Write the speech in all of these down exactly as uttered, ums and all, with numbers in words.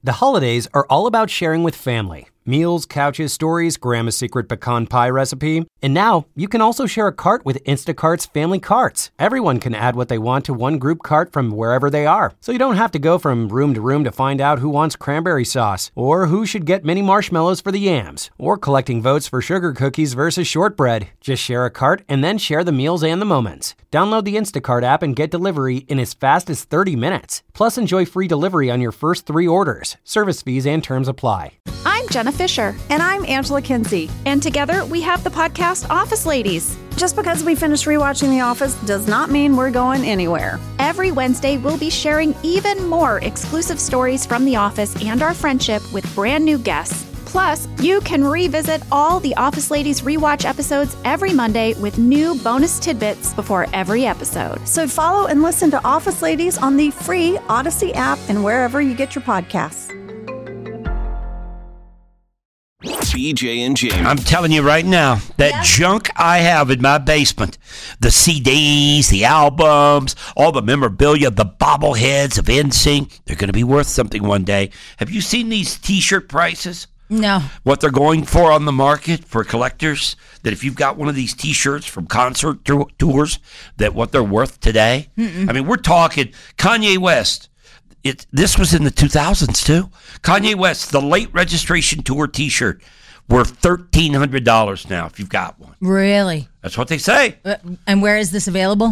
The holidays are all about sharing with family. Meals, couches, stories, Grandma's secret pecan pie recipe. And now, you can also share a cart with Instacart's Family Carts. Everyone can add what they want to one group cart from wherever they are. So you don't have to go from room to room to find out who wants cranberry sauce, or who should get mini marshmallows for the yams, or collecting votes for sugar cookies versus shortbread. Just share a cart and then share the meals and the moments. Download the Instacart app and get delivery in as fast as thirty minutes. Plus, enjoy free delivery on your first three orders. Service fees and terms apply. I'm Jenna Fisher. And I'm Angela Kinsey. And together we have the podcast Office Ladies. Just because we finished rewatching The Office does not mean we're going anywhere. Every Wednesday, we'll be sharing even more exclusive stories from The Office and our friendship with brand new guests. Plus, you can revisit all the Office Ladies rewatch episodes every Monday with new bonus tidbits before every episode. So follow and listen to Office Ladies on the free Odyssey app and wherever you get your podcasts. B J and Jamie. I'm telling you right now, that yeah. junk I have in my basement, the C Ds, the albums, all the memorabilia, the bobbleheads of N Sync, they're going to be worth something one day. Have you seen these T-shirt prices? No. What they're going for on the market for collectors? That if you've got one of these T-shirts from concert tour- tours, that what they're worth today? Mm-mm. I mean, we're talking Kanye West. It, this was in the two thousands, too. Kanye West, the late registration tour T-shirt, worth thirteen hundred dollars now if you've got one. Really? That's what they say. Uh, and where is this available?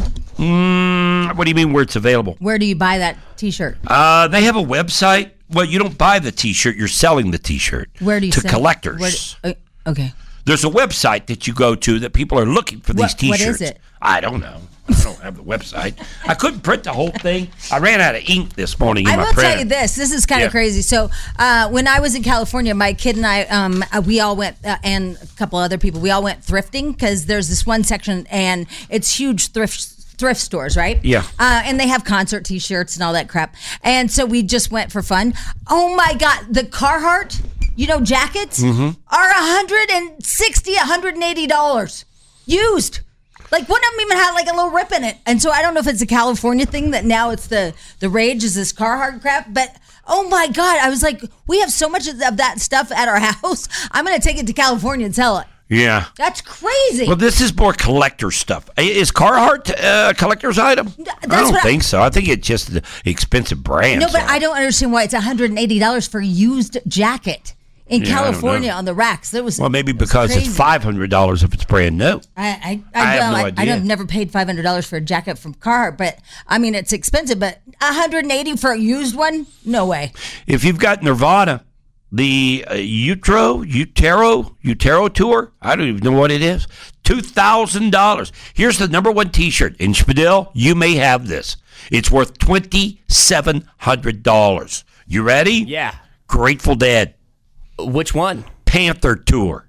Mm, what do you mean where it's available? Where do you buy that T-shirt? Uh, they have a website. Well, you don't buy the T-shirt. You're selling the T-shirt. Where do you to sell? collectors. Where do, uh, okay. There's a website that you go to that people are looking for these what, T-shirts. What is it? I don't know. I don't have the website. I couldn't print the whole thing. I ran out of ink this morning in I my will printer. tell you this. This is kind Yeah. of crazy. So uh, when I was in California, my kid and I, um, we all went, uh, and a couple other people, we all went thrifting because there's this one section, and it's huge thrift thrift stores, right? Yeah. Uh, and they have concert T-shirts and all that crap. And so we just went for fun. Oh my God, the Carhartt, you know, jackets Mm-hmm. are one hundred sixty dollars, one hundred eighty dollars used. Like, one of them even had like a little rip in it. And so I don't know if it's a California thing that now it's the, the rage is this Carhartt crap. But, oh my God, I was like, we have so much of that stuff at our house. I'm going to take it to California and sell it. Yeah. That's crazy. Well, this is more collector stuff. Is Carhartt uh, a collector's item? That's I don't what think I, so. I think it's just an expensive brand. No, but so. I don't understand why it's one hundred eighty dollars for a used jacket in Yeah, California on the racks. That was Well, maybe it was because crazy. it's five hundred dollars if it's brand new. I I, I I, have well, no I, idea. I don't, never paid five hundred dollars for a jacket from Carhartt, but I mean, it's expensive, but one hundred eighty dollars for a used one? No way. If you've got Nirvana, the uh, Utero, Utero, Utero tour, I don't even know what it is, two thousand dollars. Here's the number one T-shirt. In Spadil, you may have this. It's worth twenty-seven hundred dollars. You ready? Yeah. Grateful Dead. Which one? Panther tour.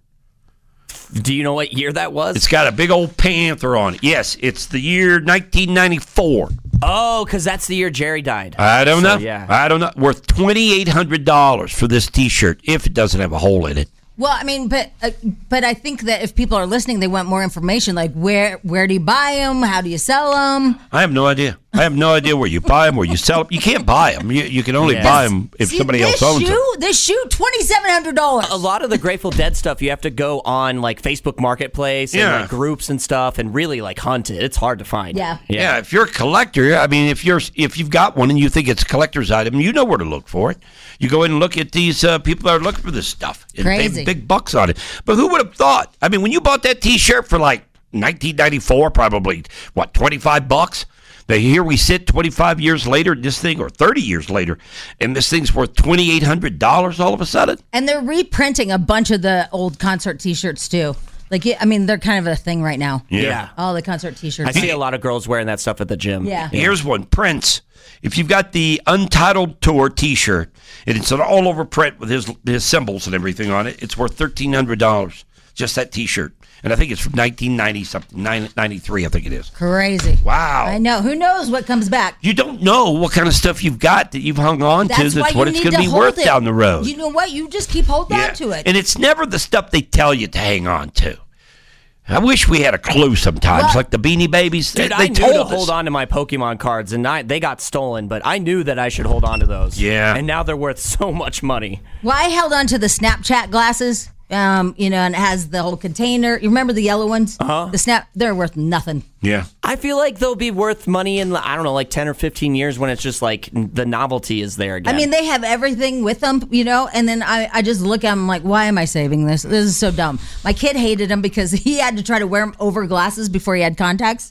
Do you know what year that was? It's got a big old panther on it. Yes, it's the year nineteen ninety-four. Oh, because that's the year Jerry died. I don't So, know. yeah. I don't know. Worth twenty-eight hundred dollars for this T-shirt if it doesn't have a hole in it. Well, I mean, but uh, but I think that if people are listening, they want more information. Like, where where do you buy them? How do you sell them? I have no idea. I have no idea where you buy them, where you sell them. You can't buy them. You, you can only Yeah. buy them if See, somebody this else owns shoe, them. This shoe, twenty-seven hundred dollars. A lot of the Grateful Dead stuff, you have to go on like Facebook Marketplace and Yeah. like groups and stuff, and really like hunt it. It's hard to find. Yeah. Yeah. if you're a collector, I mean, if you're if you've got one and you think it's a collector's item, you know where to look for it. You go in and look at these uh, people that are looking for this stuff and pay Crazy. big bucks on it. But who would have thought? I mean, when you bought that T-shirt for like nineteen ninety-four, probably what twenty-five bucks. Now, here we sit twenty-five years later, this thing, or thirty years later, and this thing's worth twenty-eight hundred dollars all of a sudden. And they're reprinting a bunch of the old concert T-shirts too. Like, I mean, they're kind of a thing right now. Yeah. Yeah. All the concert T-shirts. I see a lot of girls wearing that stuff at the gym. Yeah. Here's one, Prince. If you've got the Untitled Tour T-shirt, and it's an all-over print with his his symbols and everything on it, it's worth thirteen hundred dollars, just that T-shirt. And I think it's from nineteen ninety something, ninety-three, I think it is. Crazy. Wow. I know. Who knows what comes back? You don't know what kind of stuff you've got that you've hung on to. That's, That's why what you it's need going to to be hold worth it. down the road. You know what? You just keep holding Yeah. on to it. And it's never the stuff they tell you to hang on to. I wish we had a clue sometimes, Well- like the Beanie Babies. Dude, they, I they knew told to us. hold on to my Pokemon cards, and I, they got stolen, but I knew that I should hold on to those. Yeah. And now they're worth so much money. Well, I held on to the Snapchat glasses, um, you know, and it has the whole container. You remember the yellow ones? Uh-huh. The Snap, they're worth nothing. Yeah. I feel like they'll be worth money in, I don't know, like ten or fifteen years when it's just like the novelty is there again. I mean, they have everything with them, you know, and then I, I just look at them like, why am I saving this? This is so dumb. My kid hated them because he had to try to wear them over glasses before he had contacts.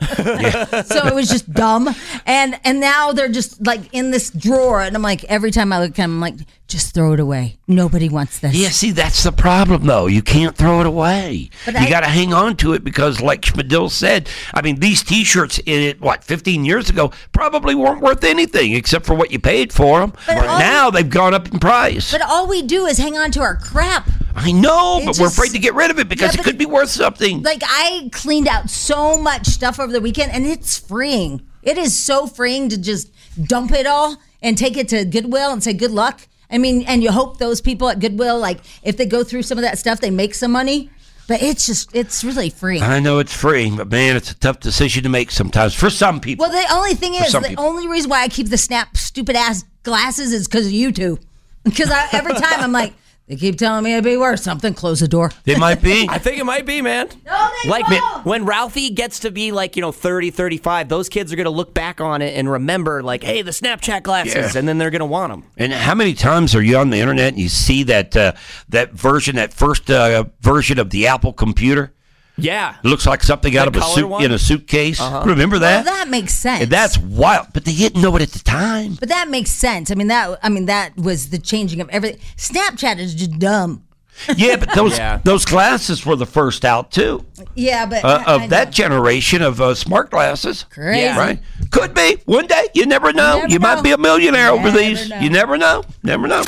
So it was just dumb. And and now they're just like in this drawer. And I'm like, every time I look at them, I'm like, just throw it away. Nobody wants this. Yeah, see, that's the problem, though. You can't throw it away. But you I- got to hang on to it because, like Schmidl said, I mean, these T-shirts, in it, what, fifteen years ago, probably weren't worth anything except for what you paid for them. But all- Now they've gone up in price. But all we do is hang on to our crap. I know, It but we're just- afraid to get rid of it because Yeah, it but- could be worth something. Like, I cleaned out so much stuff over the weekend, and it's freeing. It is so freeing to just dump it all and take it to Goodwill and say good luck. I mean, and you hope those people at Goodwill, like, if they go through some of that stuff, they make some money. But it's just, it's really free. I know it's free, but man, it's a tough decision to make sometimes for some people. Well, the only thing is, some the people. only reason why I keep the Snap stupid ass glasses is because of you two. Because I, every time I'm like, they keep telling me it'd be worth something. Close the door. It might be. I think it might be, man. No, they like won't. when Ralphie gets to be like, you know, thirty, thirty-five, those kids are going to look back on it and remember like, hey, the Snapchat glasses, Yeah. and then they're going to want them. And how many times are you on the internet and you see that uh, that version, that first uh, version of the Apple computer? Yeah. It looks like something out The of a color suit one? in a suitcase. Uh-huh. Remember that? Well, that makes sense. And that's wild, but they didn't know it at the time. But that makes sense. I mean that. I mean that was the changing of everything. Snapchat is just dumb. Yeah, but those Yeah. those glasses were the first out too, Yeah, but uh, I- of I that know. generation of uh, smart glasses. Crazy. Yeah. Right? Could be one day. You never know. You, never might know. be a millionaire over Never these. know. You never know. Never know.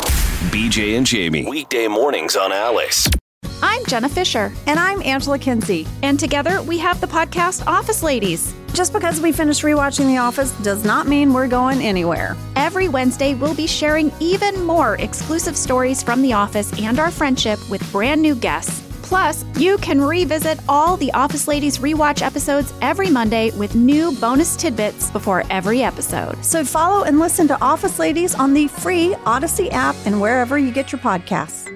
B J and Jamie. Weekday mornings on Alice. I'm Jenna Fisher, And I'm Angela Kinsey. and together we have the podcast Office Ladies. Just because we finished rewatching The Office does not mean we're going anywhere. Every Wednesday, we'll be sharing even more exclusive stories from The Office and our friendship with brand new guests. Plus, you can revisit all the Office Ladies rewatch episodes every Monday with new bonus tidbits before every episode. So follow and listen to Office Ladies on the free Odyssey app and wherever you get your podcasts.